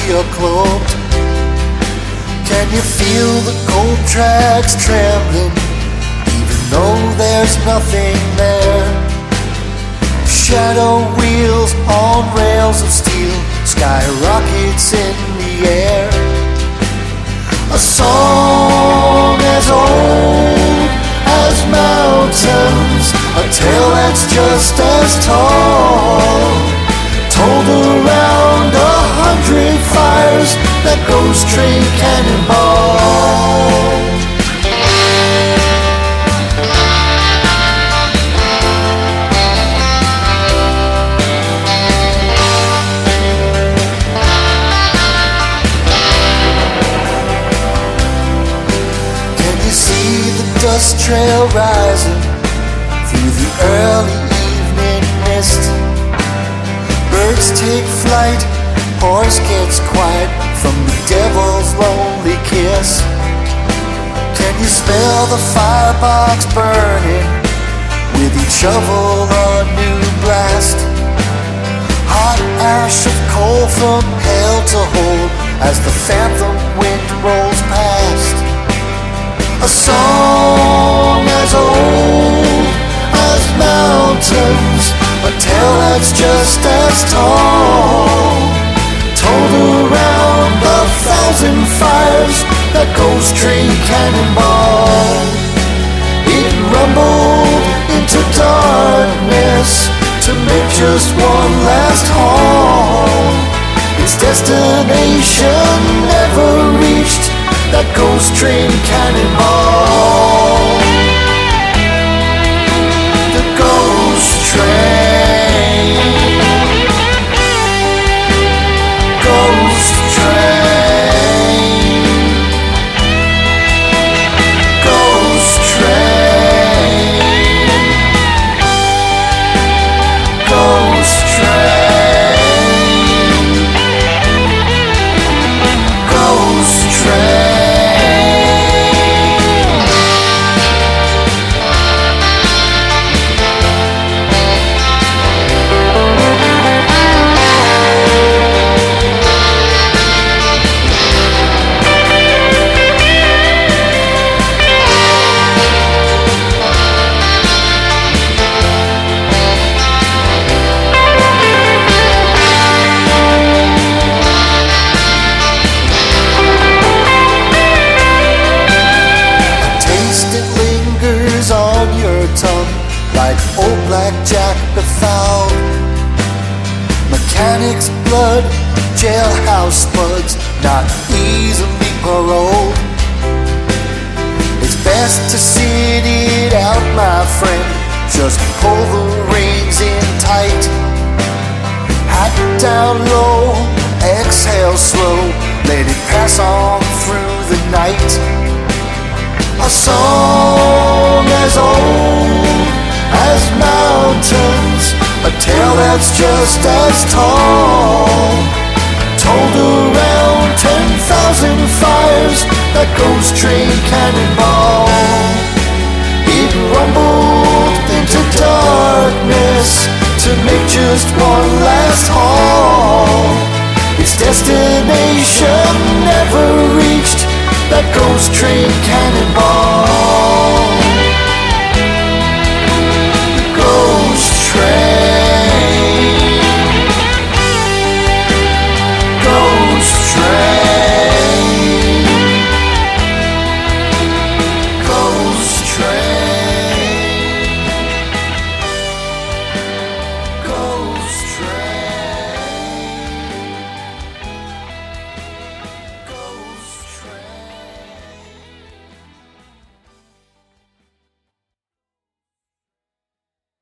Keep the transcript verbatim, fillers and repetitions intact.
you're cloaked? Can you feel the cold tracks trembling, even though there's nothing there? Shadow wheels on rails of steel, skyrockets in the air. A song as old as mountains, a tale that's just as tall, told around a hundred fires, that ghost train cannonball. Dust trail rising through the early evening mist. Birds take flight, horse gets quiet from the devil's lonely kiss. Can you smell the firebox burning with each shovel a new blast? Hot ash of coal from hell to hold as the phantom wind rolls past. A song as old as mountains, a tale that's just as tall, told around a thousand fires, that ghost train cannonball. It rumbled into darkness to make just one last haul. Its destination never reached, that ghost train cannonball. The ghost train, ghost train, ghost train, ghost train, ghost train. Like old blackjack befouled, mechanic's blood, jailhouse spuds, not easily paroled. It's best to sit it out, my friend, just pull the reins in tight. Hat down low, exhale slow, let it pass on through the night. A song as old as mountains, a tale that's just as tall, told around ten thousand fires, that ghost train cannonball. It rumbled into darkness to make just one last haul. Its destination never reached, that ghost train cannonball.